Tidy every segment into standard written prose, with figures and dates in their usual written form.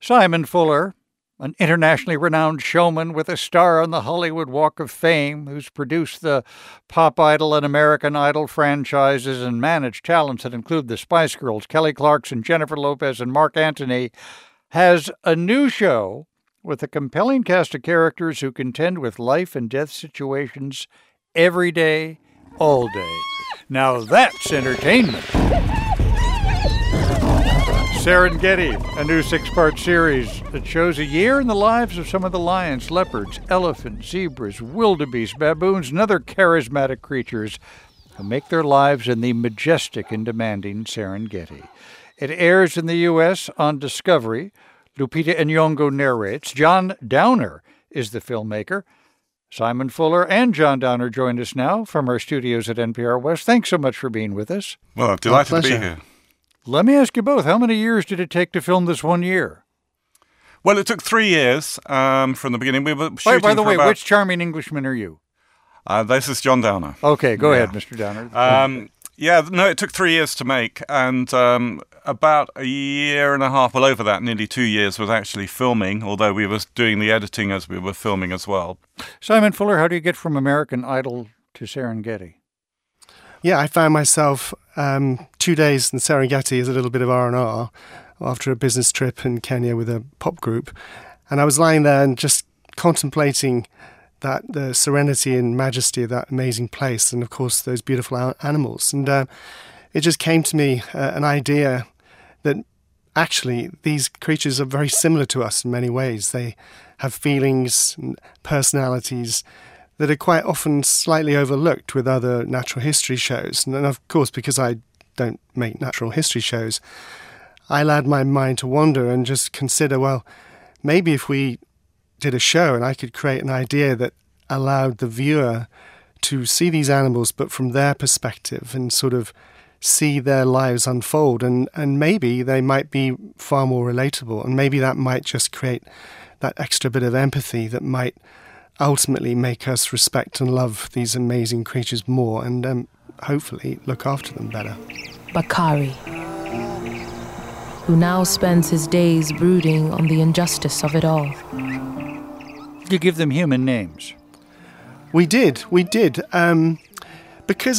Simon Fuller, an internationally renowned showman with a star on the Hollywood Walk of Fame, who's produced the Pop Idol and American Idol franchises and managed talents that include the Spice Girls, Kelly Clarkson, Jennifer Lopez, and Mark Antony, has a new show with a compelling cast of characters who contend with life and death situations every day, all day. Now that's entertainment. Serengeti, a new 6-part series that shows a year in the lives of some of the lions, leopards, elephants, zebras, wildebeest, baboons, and other charismatic creatures who make their lives in the majestic and demanding Serengeti. It airs in the U.S. on Discovery. Lupita Nyong'o narrates. John Downer is the filmmaker. Simon Fuller and John Downer join us now from our studios at NPR West. Thanks so much for being with us. Well, I'm delighted to be here. Let me ask you both, how many years did it take to film this 1 year? Well, it took 3 years from the beginning. We were shooting By the way, which charming Englishman are you? This is John Downer. Okay, go ahead, Mr. Downer. It took 3 years to make, and about a year and a half, well over that, nearly 2 years, was actually filming, although we were doing the editing as we were filming as well. Simon Fuller, how do you get from American Idol to Serengeti? Yeah, I found myself 2 days in Serengeti as a little bit of R&R after a business trip in Kenya with a pop group. And I was lying there and just contemplating the serenity and majesty of that amazing place and, of course, those beautiful animals. And it just came to me an idea that actually these creatures are very similar to us in many ways. They have feelings and personalities that are quite often slightly overlooked with other natural history shows. And of course, because I don't make natural history shows, I allowed my mind to wander and just consider, well, maybe if we did a show and I could create an idea that allowed the viewer to see these animals, but from their perspective and sort of see their lives unfold. And maybe they might be far more relatable. And maybe that might just create that extra bit of empathy that might ultimately make us respect and love these amazing creatures more and hopefully look after them better. Bakari, who now spends his days brooding on the injustice of it all. You give them human names. We did. Because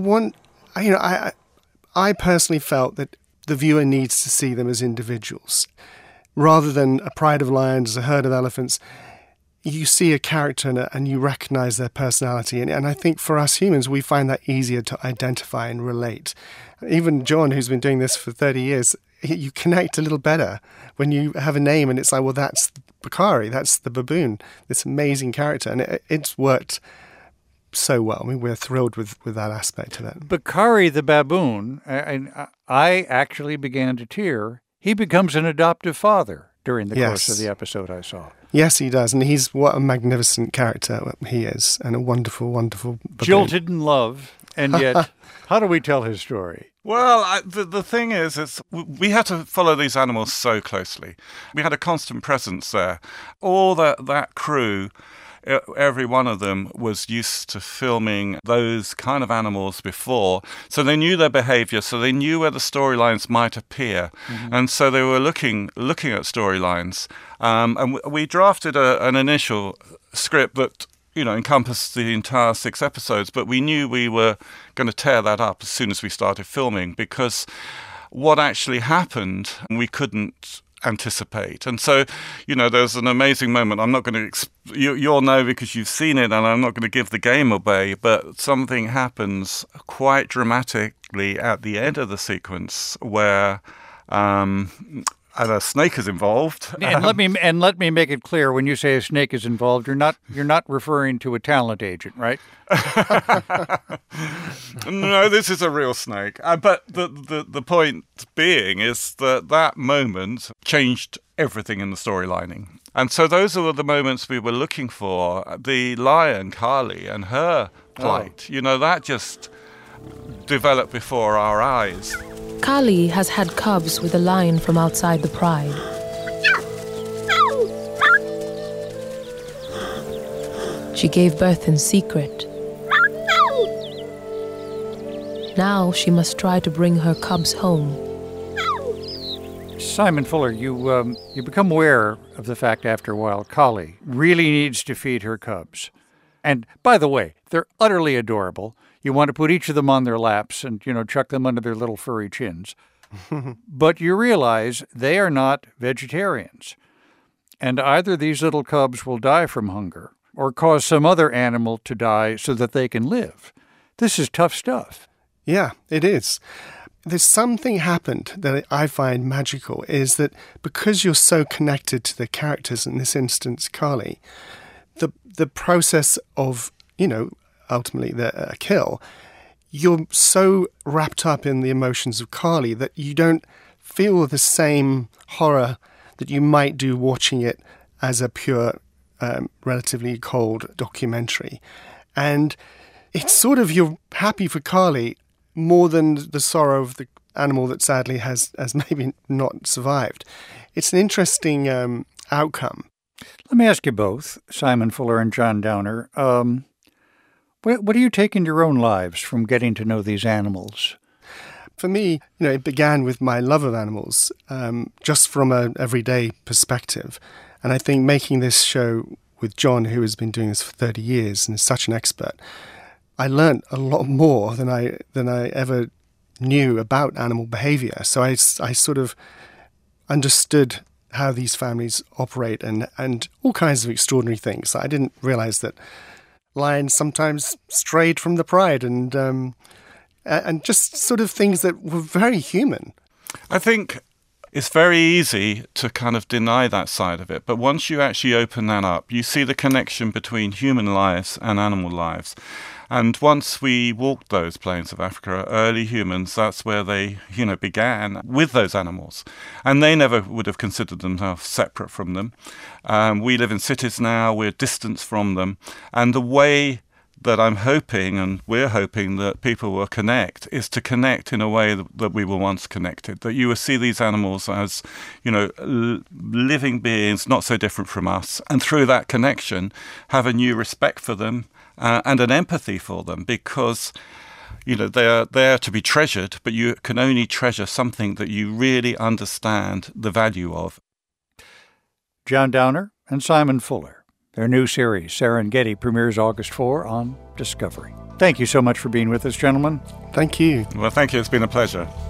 I personally felt that the viewer needs to see them as individuals. Rather than a pride of lions, a herd of elephants, you see a character and you recognize their personality. And I think for us humans, we find that easier to identify and relate. Even John, who's been doing this for 30 years, you connect a little better when you have a name and it's like, well, that's Bakari, that's the baboon, this amazing character. And it's worked so well. I mean, we're thrilled with that aspect of it. Bakari the baboon, I actually began to tear. He becomes an adoptive father during the course of the episode I saw. Yes, he does. And what a magnificent character he is, and a wonderful, wonderful baboon. Jilted in love, and yet, how do we tell his story? Well, the thing is we had to follow these animals so closely. We had a constant presence there. All that crew, every one of them was used to filming those kind of animals before. So they knew their behavior, so they knew where the storylines might appear. Mm-hmm. And so they were looking at storylines. And we drafted an initial script that, encompassed the entire 6 episodes, but we knew we were going to tear that up as soon as we started filming, because what actually happened, we couldn't anticipate. And so, there's an amazing moment. I'm not going to, you'll know because you've seen it, and I'm not going to give the game away, but something happens quite dramatically at the end of the sequence where a snake is involved. And let me make it clear: when you say a snake is involved, you're not referring to a talent agent, right? No, this is a real snake. But the point being is that moment changed everything in the storylining. And so those are the moments we were looking for. The lion, Kali, and her plight, that just developed before our eyes. Kali has had cubs with a lion from outside the pride. She gave birth in secret. Now she must try to bring her cubs home. Simon Fuller, you become aware of the fact after a while Kali really needs to feed her cubs. And by the way, they're utterly adorable. You want to put each of them on their laps and, chuck them under their little furry chins. But you realize they are not vegetarians. And either these little cubs will die from hunger or cause some other animal to die so that they can live. This is tough stuff. Yeah, it is. There's something happened that I find magical, is that because you're so connected to the characters, in this instance, Kali, the process of, ultimately a kill, you're so wrapped up in the emotions of Kali that you don't feel the same horror that you might do watching it as a pure, relatively cold documentary. And it's sort of, you're happy for Kali more than the sorrow of the animal that sadly has maybe not survived. It's an interesting outcome. Let me ask you both, Simon Fuller and John Downer, what do you take in your own lives from getting to know these animals? For me, it began with my love of animals, just from an everyday perspective. And I think making this show with John, who has been doing this for 30 years and is such an expert, I learned a lot more than I ever knew about animal behavior. So I sort of understood how these families operate and all kinds of extraordinary things. I didn't realize that lions sometimes strayed from the pride and just sort of things that were very human. I think it's very easy to kind of deny that side of it. But once you actually open that up, you see the connection between human lives and animal lives. And once we walked those plains of Africa, early humans, that's where they, began with those animals. And they never would have considered themselves separate from them. We live in cities now, we're distant from them. And the way that I'm hoping, and we're hoping, that people will connect is to connect in a way that we were once connected, that you will see these animals as, living beings, not so different from us, and through that connection have a new respect for them and an empathy for them, because they are there to be treasured, but you can only treasure something that you really understand the value of. John Downer and Simon Fuller. Their new series, Serengeti, premieres August 4 on Discovery. Thank you so much for being with us, gentlemen. Thank you. Well, thank you. It's been a pleasure.